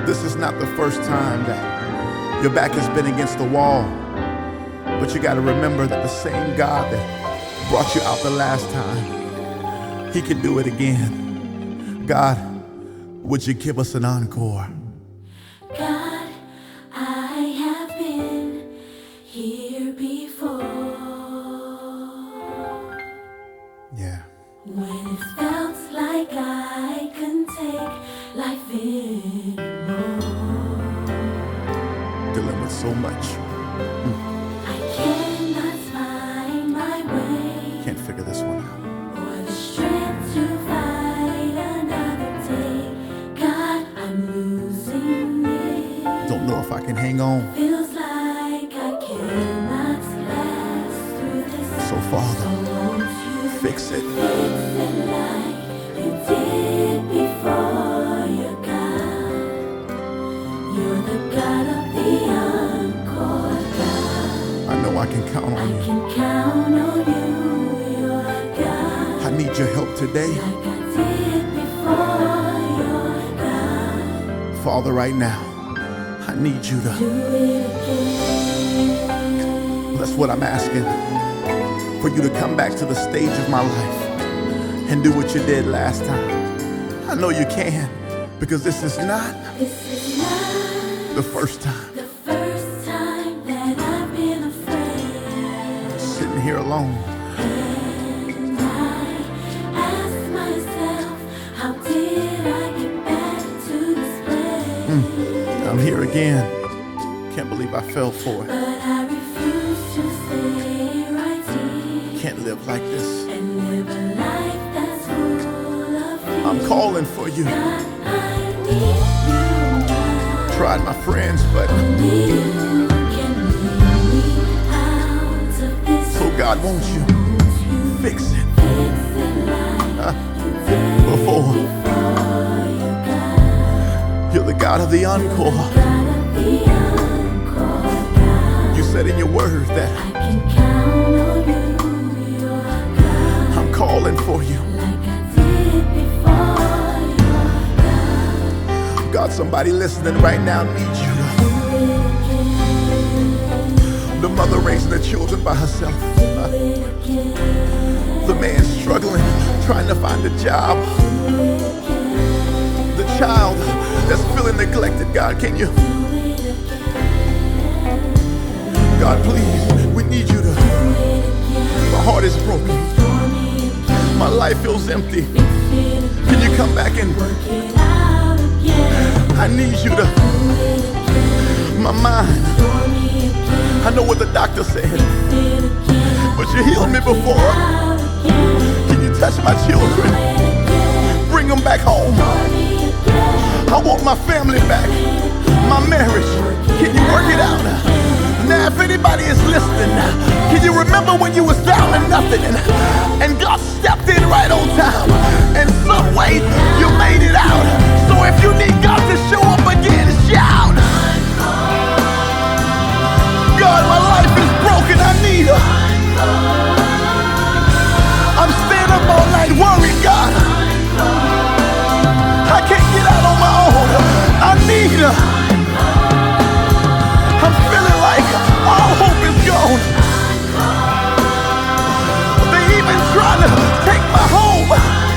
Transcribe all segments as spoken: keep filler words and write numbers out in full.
This is not the first time that your back has been against the wall, but you got to remember that the same God that brought you out the last time, He can do it again. God, would you give us an encore? God, I have been here before. Yeah. When it felt like I couldn't take life anymore. Dealing with so much. Mm. I cannot find my way. Can't figure this one out. Or the strength to fight another day. God, I'm losing it. Don't know if I can hang on. Feels like I cannot last through this. So Father, So won't you fix it. fix it like you did before? You're God. You're the God of the encore. God, I know I can count on I you. can count on you. You're God. I need your help today. Like I did before. You're God. Father, right now, I need you to. Do it again. That's what I'm asking. For you to come back to the stage of my life and do what you did last time. I know you can, because this is not This is not the first time. the first time that I've been afraid. Sitting here alone. And I ask myself, how did I get back to this place? I'm here again. Can't believe I fell for it. But I refuse to stay right here Can't live like this. and live a life that's full of you. I'm calling for you. God, I need you now. Tried my friends, but Only you can bring me out of this. so God, won't you fix it Fix it like huh, you did before? before. You're God. You're the God of the encore. God of the encore, God. You said in your word that I can count on you. You're God. I'm calling for you. Like I did before. You're God. God, somebody listening right now needs you. Do it again. The mother raising the children by herself. Do it again. The man struggling, trying to find a job. Do it again. The child that's feeling neglected. God, can you? Do it again. God, please, we need you to. Do it again. My heart is broken. For me again. My life feels empty. Fix it again. Can you come back and Work it out again. I need you to. Do it again. My mind, For me again. I know what the doctor said, Fix it again. but you healed me before. Out again. Can you touch my children? Bring them back home. For me again. I want my family back. My marriage. Can you work it out? Now, if anybody is listening, can you remember when you was down to nothing and, and God stepped in right on time? And some way you made it out. So if you need God to show up again, shout. God, my life is broken. I need her. I'm staying up all night worried, God. I can't get out on my own. I need her. I'm feeling like all hope is gone. They even trying to take my home.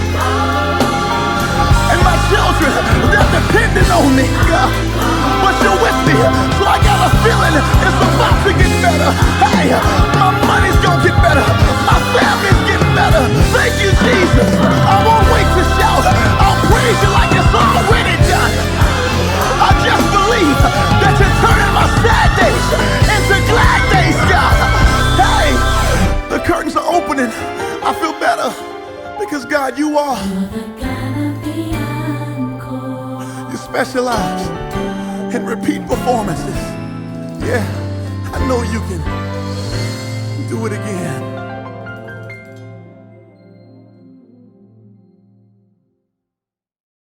And my children, they're depending on me, God. But you're with me, so I got a feeling it's about to get better. Hey, my money's gonna get better. My family's getting better. Thank you, Jesus. I won't wait to shout. I'll praise you like it's already done. I just believe that you're turning my sad days into glad days, God. Hey, the curtains are opening. I feel better because, God, you are. You're the God of the encore. You specialize in repeat performances. Yeah, I know you can do it again.